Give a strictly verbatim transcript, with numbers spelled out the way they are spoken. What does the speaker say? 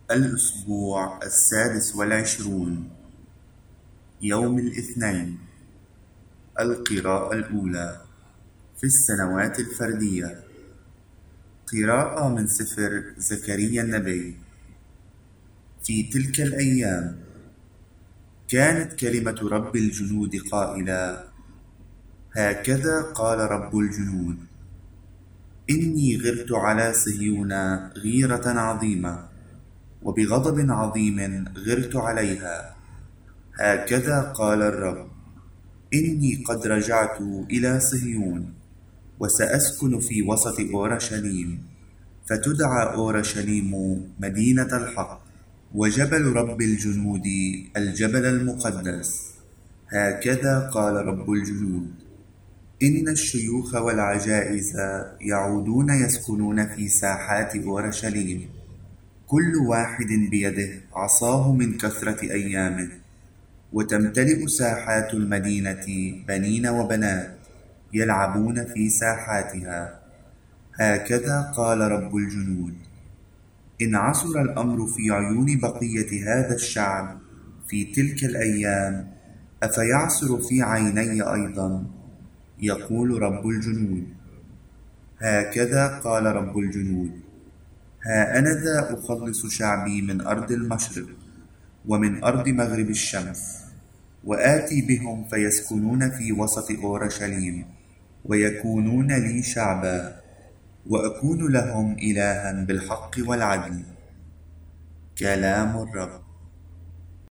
الأسبوع السادس والعشرون، يوم الاثنين. القراءة الأولى في السنوات الفردية. قراءة من سفر زكريا النبي. في تلك الأيام كانت كلمة رب الجنود قائلة: هكذا قال رب الجنود، إني غرت على صهيون غيرة عظيمة، وبغضب عظيم غرت عليها. هكذا قال الرب: إني قد رجعت إلى صهيون، وسأسكن في وسط أورشليم، فتدعى أورشليم مدينة الحق، وجبل رب الجنود الجبل المقدس. هكذا قال رب الجنود: إن الشيوخ والعجائز يعودون يسكنون في ساحات أورشليم، كل واحد بيده عصاه من كثرة أيامه، وتمتلئ ساحات المدينة بنين وبنات يلعبون في ساحاتها. هكذا قال رب الجنود: إن عثر الأمر في عيون بقية هذا الشعب في تلك الأيام، أفيعثر في عيني أيضا؟ يقول رب الجنود. هكذا قال رب الجنود: ها أنا ذا أخلص شعبي من أرض المشرق ومن أرض مغرب الشمس، وآتي بهم فيسكنون في وسط أورشليم، ويكونون لي شعبا، وأكون لهم إلها بالحق والعدل. كلام الرب.